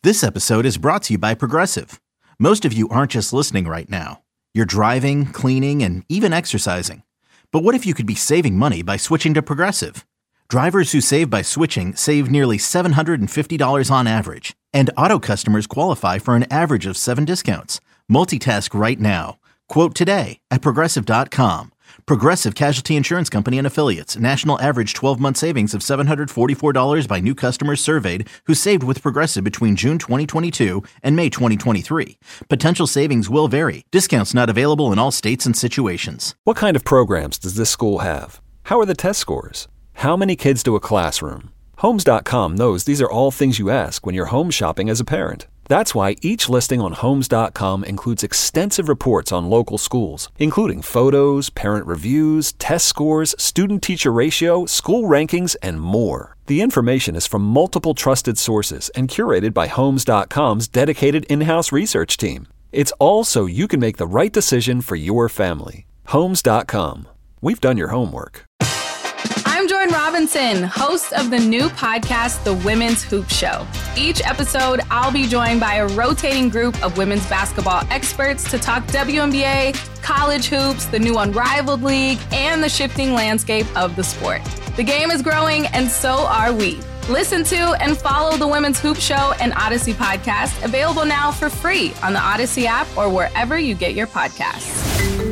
This episode is brought to you by Progressive. Most of you aren't just listening right now. You're driving, cleaning, and even exercising. But what if you could be saving money by switching to Progressive? Drivers who save by switching save nearly $750 on average. And auto customers qualify for an average of 7 discounts. Multitask right now. Quote today at Progressive.com. Progressive Casualty Insurance Company and Affiliates. National average 12-month savings of $744 by new customers surveyed who saved with Progressive between June 2022 and May 2023. Potential savings will vary. Discounts not available in all states and situations. What kind of programs does this school have? How are the test scores? How many kids do a classroom? Homes.com knows these are all things you ask when you're home shopping as a parent. That's why each listing on Homes.com includes extensive reports on local schools, including photos, parent reviews, test scores, student-teacher ratio, school rankings, and more. The information is from multiple trusted sources and curated by Homes.com's dedicated in-house research team. It's all so you can make the right decision for your family. Homes.com. We've done your homework. I'm Jordan Robinson, host of the new podcast, The Women's Hoop Show. Each episode, I'll be joined by a rotating group of women's basketball experts to talk WNBA, college hoops, the new Unrivaled League, and the shifting landscape of the sport. The game is growing, and so are we. Listen to and follow The Women's Hoop Show and Odyssey podcast, available now for free on the Odyssey app or wherever you get your podcasts.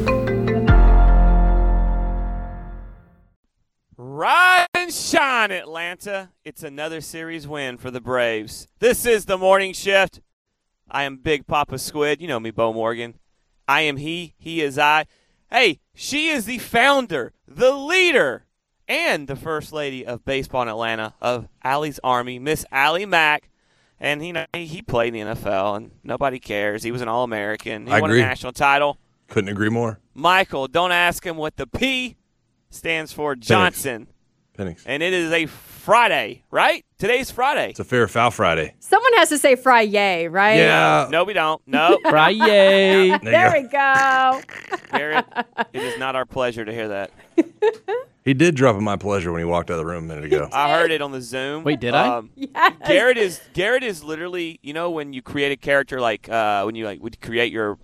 Rise and shine, Atlanta. It's another series win for the Braves. This is the Morning Shift. I am Big Papa Squid. You know me, Bo Morgan. I am he is I. Hey, she is the founder, the leader, and the first lady of baseball in Atlanta, of Allie's Army, Miss Allie Mack. And he played in the NFL, and nobody cares. He was an All-American. He won a national title. Couldn't agree more. Michael, don't ask him what the P stands for. Johnson. Penix. And it is a Friday, right? Today's Friday. It's a fair foul Friday. Someone has to say Friday, right? Yeah. No, we don't. No. Friday. There we go. Garrett, it is not our pleasure to hear that. He did drop in my pleasure when he walked out of the room a minute ago. I heard it on the Zoom. Wait, did I? Yes. Garrett is literally, you know, when you create a character like when you would create your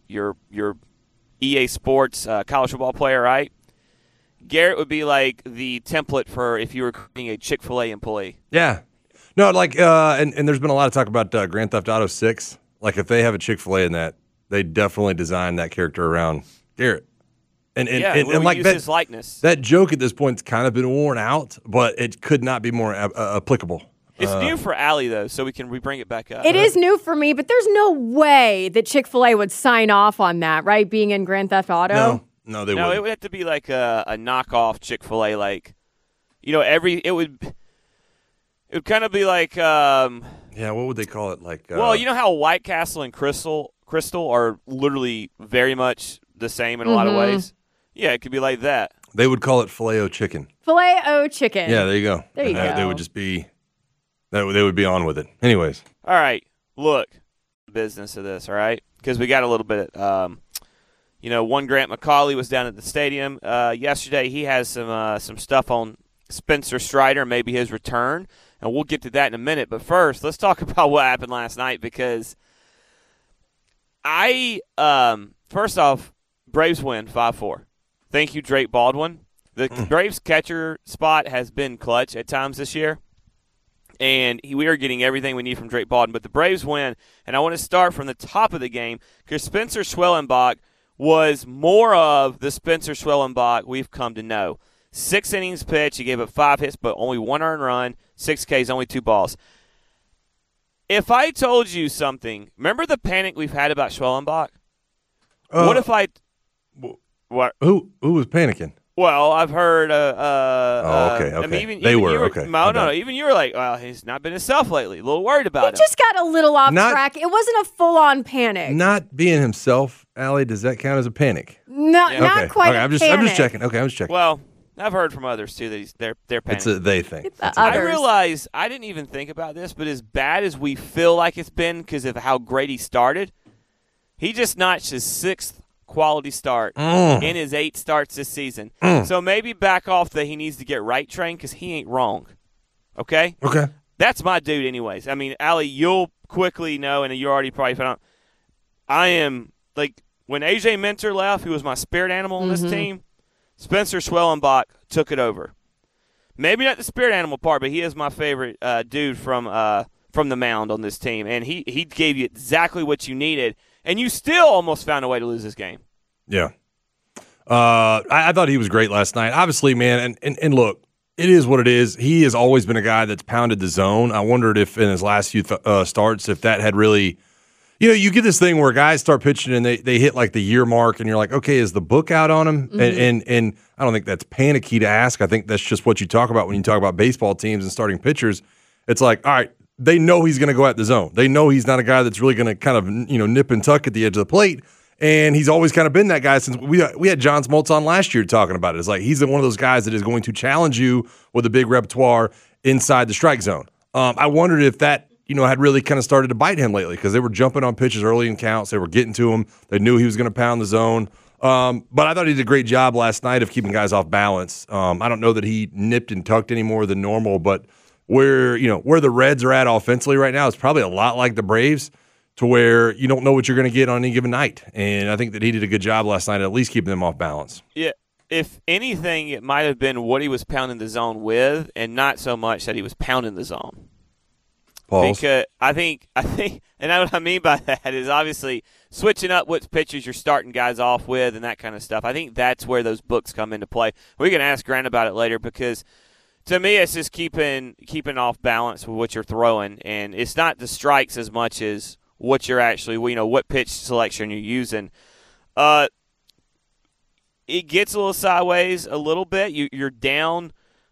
EA Sports college football player, right? Garrett would be like the template for if you were creating a Chick-fil-A employee. Yeah. No, like, and there's been a lot of talk about Grand Theft Auto 6. Like, if they have a Chick-fil-A in that, they definitely designed that character around Garrett. And like use that, his likeness. That joke at this point's kind of been worn out, but it could not be more applicable. It's new for Allie, though, so we bring it back up. It is new for me, but there's no way that Chick-fil-A would sign off on that, right? Being in Grand Theft Auto. No, they No, wouldn't. it would have to be like a knockoff Chick-fil-A, like, you know, it would kind of be like Yeah, what would they call it? Like, well, you know how White Castle and Crystal are literally very much the same in a lot of ways? Yeah, it could be like that. they would call it Filet-O chicken. Filet-O chicken. Yeah, there you go. There you go. They would just be, they would be on with it. Anyways. All right, look, business of this, all right? Because we got a little bit, one Grant McCauley was down at the stadium yesterday. He has some stuff on Spencer Strider, maybe his return, and we'll get to that in a minute. But first, let's talk about what happened last night because first off, Braves win 5-4. Thank you, Drake Baldwin. The Braves catcher spot has been clutch at times this year, and we are getting everything we need from Drake Baldwin. But the Braves win, and I want to start from the top of the game because Spencer Schwellenbach was more of the Spencer Schwellenbach we've come to know. 6 innings pitched. He gave up 5 hits, but only 1 earned run, 6 Ks, only 2 balls. If I told you something, remember the panic we've had about Schwellenbach? What if I – what? Who was panicking? Well, I've heard okay. I mean, They even were, you were, okay. No, even you were like, well, he's not been himself lately. A little worried about him. He just got a little off Not- track. It wasn't a full-on panic. Not being himself, Allie, does that count as a panic? Not Okay. quite Okay, a I'm just checking. Okay, I'm just checking. Well, I've heard from others, too, that they're panicking. It's a they thing. I realize I didn't even think about this, but as bad as we feel like it's been because of how great he started, he just notched his 6th quality start in his 8 starts this season. So maybe back off that he nedes to get right trained because he ain't wrong. Okay? Okay. That's my dude anyways. I mean, Allie, you'll quickly know, and you already probably found out, I am, like, when AJ Minter left, who was my spirit animal on this team, Spencer Schwellenbach took it over. Maybe not the spirit animal part, but he is my favorite dude from the mound on this team, and he gave you exactly what you needed, and you still almost found a way to lose this game. Yeah. I thought he was great last night. Obviously, man, and look, it is what it is. He has always been a guy that's pounded the zone. I wondered if in his last few starts, if that had really – you get this thing where guys start pitching and they hit like the year mark, and you're like, okay, is the book out on him? And I don't think that's panicky to ask. I think that's just what you talk about when you talk about baseball teams and starting pitchers. It's like, all right, they know he's going to go at the zone. They know he's not a guy that's really going to kind of nip and tuck at the edge of the plate. And he's always kind of been that guy since we had John Smoltz on last year talking about it. It's like he's one of those guys that is going to challenge you with a big repertoire inside the strike zone. I wondered if that had really kind of started to bite him lately because they were jumping on pitches early in counts. They were getting to him. They knew he was going to pound the zone. But I thought he did a great job last night of keeping guys off balance. I don't know that he nipped and tucked any more than normal, but where the Reds are at offensively right now is probably a lot like the Braves, to where you don't know what you're going to get on any given night. And I think that he did a good job last night at least keeping them off balance. Yeah. If anything, it might have been what he was pounding the zone with, and not so much that he was pounding the zone. Pause. Because I think, and what I mean by that is obviously switching up what pitchers you're starting guys off with and that kind of stuff. I think that's where those books come into play. We can ask Grant about it later, because to me it's just keeping off balance with what you're throwing, and it's not the strikes as much as what you're actually, what pitch selection you're using. It gets a little sideways a little bit. You're down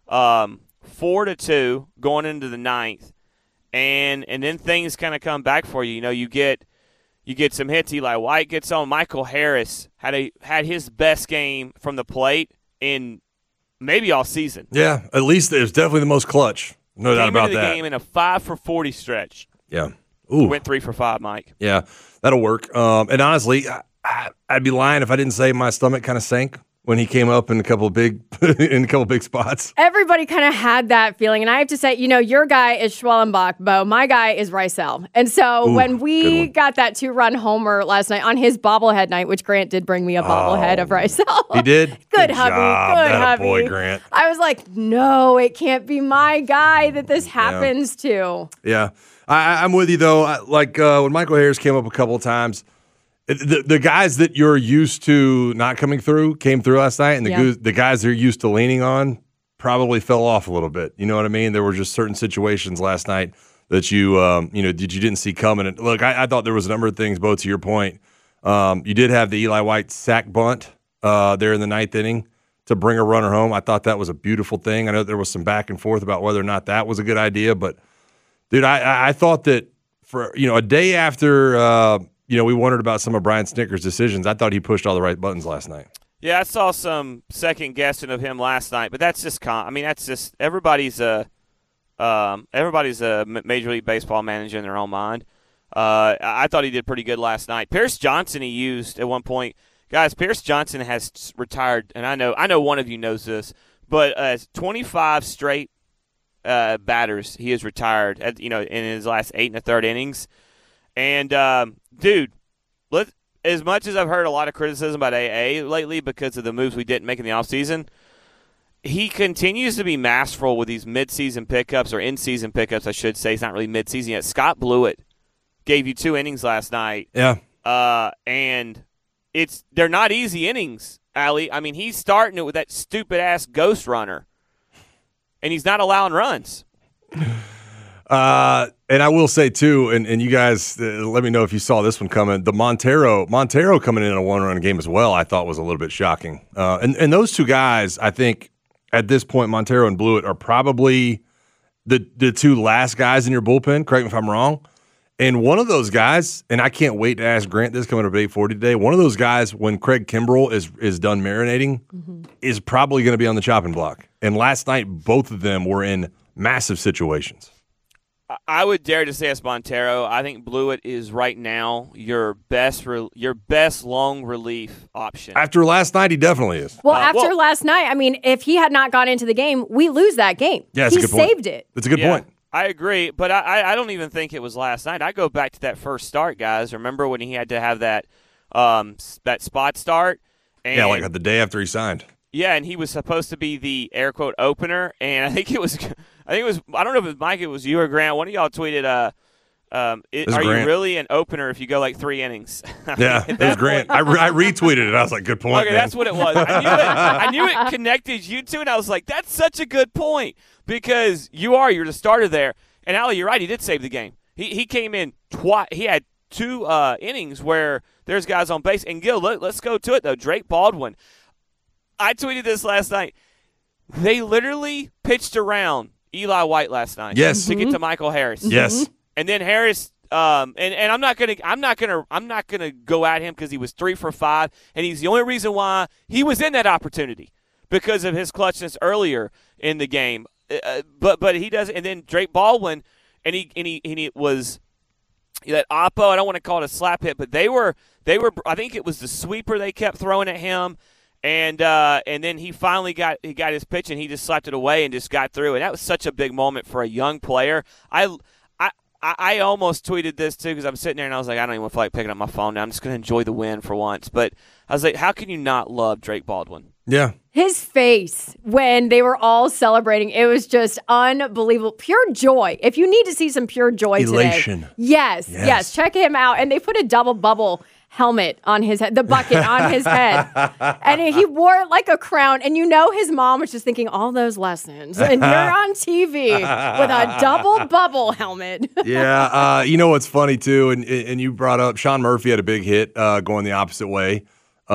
4-2 going into the ninth. And then things kind of come back for you. You get some hits. Eli White gets on. Michael Harris had his best game from the plate in maybe all season. Yeah, at least it was definitely the most clutch. No doubt about that. Came into the game in a 5-for-40 stretch. Yeah. Ooh. Went 3 for 5, Mike. Yeah, that'll work. And honestly, I'd be lying if I didn't say my stomach kind of sank when he came up in a couple of big spots. Everybody kind of had that feeling. And I have to say, your guy is Schwellenbach, Bo. My guy is Rysel. And so when we got that 2-run homer last night on his bobblehead night, which Grant did bring me a bobblehead of Rysel. He did? Good hubby. Good hubby. Boy, Grant. I was like, no, it can't be my guy that this happens to. Yeah. I'm with you, though. When Michael Harris came up a couple of times, the guys that you're used to not coming through came through last night, and the guys that you're used to leaning on probably fell off a little bit. You know what I mean? There were just certain situations last night that you didn't see coming. And look, I thought there was a number of things, Bo, to your point. You did have the Eli White sack bunt there in the ninth inning to bring a runner home. I thought that was a beautiful thing. I know there was some back and forth about whether or not that was a good idea, but dude, I thought that for a day after we wondered about some of Brian Snitker's decisions, I thought he pushed all the right buttons last night. Yeah, I saw some second guessing of him last night, but that's just that's just everybody's a Major League Baseball manager in their own mind. I thought he did pretty good last night. Pierce Johnson he used at one point. Guys, Pierce Johnson has retired, and I know one of you knows this, but 25 straight batters he has retired in his last 8 1/3 innings. And dude, as much as I've heard a lot of criticism about AA lately because of the moves we didn't make in the offseason, he continues to be masterful with these midseason pickups, or in-season pickups, I should say. It's not really midseason yet. Scott Blewett gave you 2 innings last night. Yeah. And they're not easy innings, Allie. I mean, he's starting it with that stupid-ass ghost runner, and he's not allowing runs. And I will say, too, and you guys let me know if you saw this one coming, the Montero coming in a 1-run game as well, I thought was a little bit shocking. And those two guys, I think, at this point, Montero and Blewett are probably the 2 last guys in your bullpen, correct me if I'm wrong. And one of those guys, and I can't wait to ask Grant this coming up at 8:40 today, one of those guys, when Craig Kimbrell is done marinating, is probably going to be on the chopping block. And last night, both of them were in massive situations. I would dare to say it's Montero. I think Blewett is right now your best long relief option. After last night, he definitely is. Well, last night, I mean, if he had not gone into the game, we lose that game. Yeah, that's a good point. He saved it. That's a good point. I agree, but I don't even think it was last night. I go back to that first start, guys. Remember when he had to have that spot start? And, yeah, like the day after he signed. Yeah, and he was supposed to be the air quote opener, and I think it was I don't know if it was Mike, it was you or Grant. One of y'all tweeted, are you really an opener if you go like 3 innings? Yeah, it was Grant. I retweeted it. I was like, good point. Okay, man. That's what it was. I knew it connected you two, and I was like, that's such a good point because you're the starter there. And Allie, you're right. He did save the game. He came in twice. He had 2 innings where there's guys on base. And Gil, let's go to it though. Drake Baldwin. I tweeted this last night. They literally pitched around Eli White last night. Yes. To get to Michael Harris. Yes. And then Harris, and I'm not gonna go at him because he was 3 for 5, and he's the only reason why he was in that opportunity because of his clutchness earlier in the game. But he doesn't. And then Drake Baldwin, and he was that oppo. I don't want to call it a slap hit, but they were. I think it was the sweeper they kept throwing at him. And then he finally got his pitch, and he just slapped it away and just got through. And that was such a big moment for a young player. I almost tweeted this too because I'm sitting there and I was like, I don't even feel like picking up my phone now. I'm just going to enjoy the win for once. But I was like, how can you not love Drake Baldwin? Yeah. His face when they were all celebrating, it was just unbelievable. Pure joy. If you need to see some pure joy Elation. today. Yes. Check him out. And they put a double bubble helmet on his head, the bucket on his head. And he wore it like a crown. And you know his mom was just thinking all those lessons. And you're on TV with a double bubble helmet. Yeah. You know what's funny, too, and you brought up Sean Murphy had a big hit going the opposite way,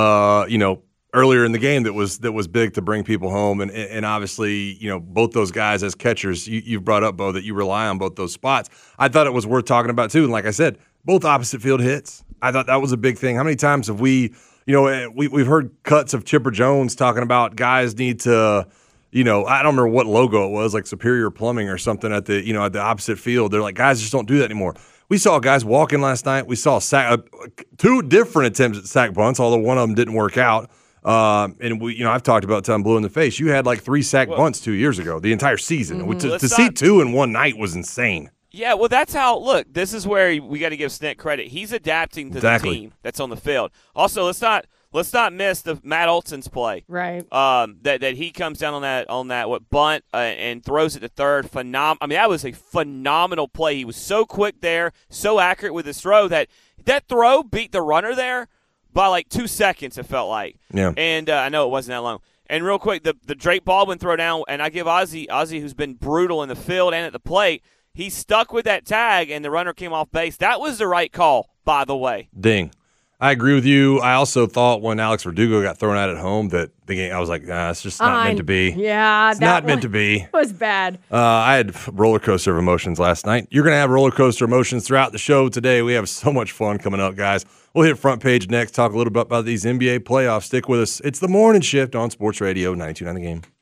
earlier in the game that was big to bring people home. And obviously, both those guys as catchers, you've brought up, Bo, that you rely on both those spots. I thought it was worth talking about, too. And like I said, both opposite field hits. I thought that was a big thing. How many times have we've heard cuts of Chipper Jones talking about guys need to, I don't remember what logo it was, like Superior Plumbing or something at the opposite field. They're like, guys just don't do that anymore. We saw guys walking last night. We saw 2 different attempts at sack bunts, although one of them didn't work out. And I've talked about till I'm blue in the face. You had like 3 sack bunts 2 years ago, the entire season. To see 2 in one night was insane. Yeah, well, that's how. Look, this is where we got to give Snick credit. He's adapting to the team that's on the field. Also, let's not miss the Matt Olson's play. Right. That he comes down on that bunt and throws it to third. That was a phenomenal play. He was so quick there, so accurate with his throw that throw beat the runner there by like 2 seconds. It felt like. Yeah. And I know it wasn't that long. And real quick, the Drake Baldwin throw down, and I give Ozzie, who's been brutal in the field and at the plate. He stuck with that tag, and the runner came off base. That was the right call, by the way. Ding. I agree with you. I also thought when Alex Verdugo got thrown out at home that the game, I was like, it's just not meant to be. Yeah, it's not meant to be. It was bad. I had roller coaster of emotions last night. You're going to have roller coaster emotions throughout the show today. We have so much fun coming up, guys. We'll hit front page next, talk a little bit about these NBA playoffs. Stick with us. It's the morning shift on Sports Radio 92.9 The Game.